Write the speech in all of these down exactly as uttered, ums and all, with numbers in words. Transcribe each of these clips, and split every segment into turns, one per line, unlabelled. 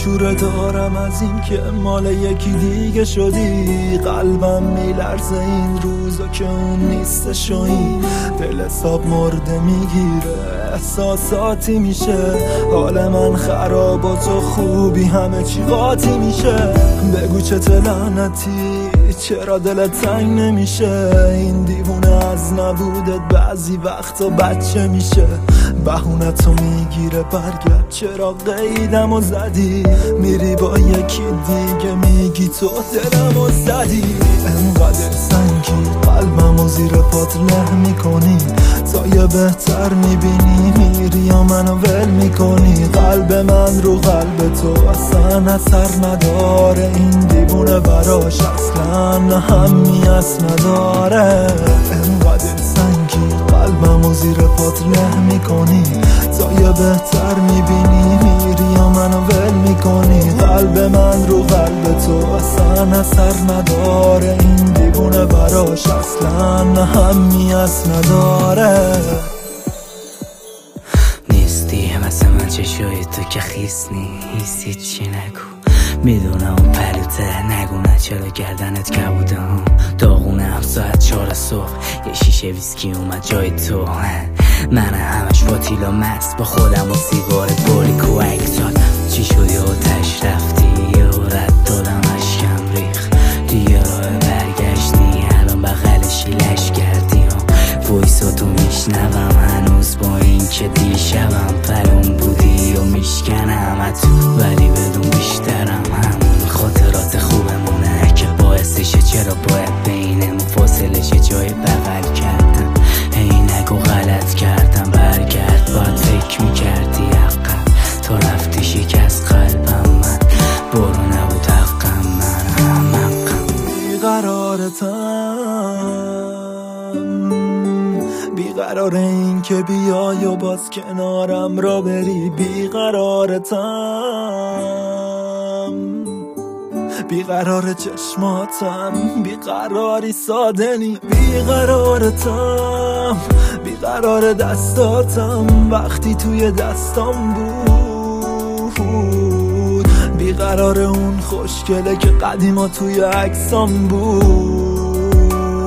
شوره دارم از این که مال یکی دیگه شدی. قلبم میلرزه این روزا که اون نیستش و این دل حساب مرده میگیره، احساساتی میشه. حال من خراب و تو خوبی همه چی قاطی میشه. بگو چه لعنتی چرا دلت تنگ نمیشه؟ این دیوونه از نبودت بعضی وقتا بچه میشه. بهونه تو میگیره برگرد، چرا قیدم و زدی؟ میری با یکی دیگه میگی تو دلم و زدی. انقدر سنگی قلبم و زیر پات له میکنی، تا یه بهتر میبینی میری یا منو ول میکنی. قلب من رو قلب تو اصلا اثر نداره، این دیوونه براش اصلا همیت نداره. انقدر سنگی قلبم و زیر پات له میکنی، تا یه بهتر میبینی میری یا منو ول میکنی. قلب من رو قلب تو اصلا اثر نداره، این دیوونه براش اصلا همیت نداره.
نیستی مثل من چشای تو که خیس نیست، چی نگو میدونم اون پلوته، نگو نه چرا گردنت کبودم داغونم. ساعت چهار صبح یه شیشه ویسکی اومد جای تو، من همش پاتیلا مست با خودم و سیگار بولیک و اکتاد. چی شدی آتش رفتی یه رد دادم اشکم ریخ، دیگه راه برگشتی الان بغل شیلش کردی. وایساتو میشنوم هنوز با این که دیشبم پرون بودی و میشکنم اتو، ولی بدون بیشترم همون خاطرات خوبمونه که باعثشه چرا باید بینمون فاصله شه. جای بغل کردم هی نگو غلط کردم، برگرد باید فکر میکردی عقب، تو رفتی شکست قلبم من، برو نبود حقم من هم حقم.
بیقرارتم بیقرار این که بیای و باز کنارم را بری. بیقرارتم بیقرار چشماتم، بیقراری ساده نی. بیقرارتم بیقرار دستاتم وقتی توی دستام بود. بیقرار اون خوشگله که قدیما توی عکسام بود.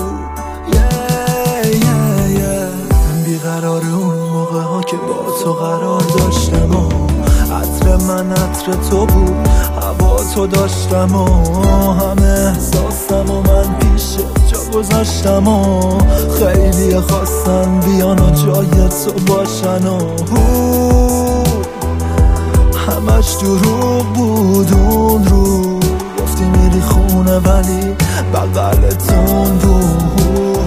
yeah, yeah, yeah. بیقرار اون موقع ها که با تو قرار داشتم و عطر من عطر تو بود، هوا تو داشتم و همه احساسم و من پیش جا گذاشتم و خیلی خواستن بیان و جای تو باشن و همش دروغ بود. اون رو گفتی میری خونه ولی بغلتون بود.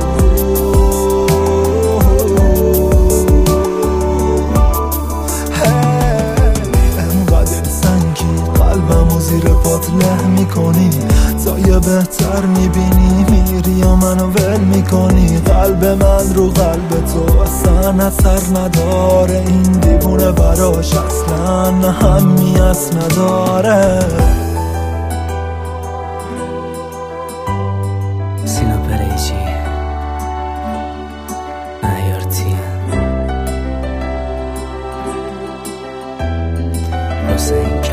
زیر پات له میکنی، تا یه بهتر میبینی میری یا منو ول میکنی. قلب من رو قلب تو اصلا اثر نداره، این دیوونه براش اصلا همیت نداره.
سینا پریچی ایارتی حسین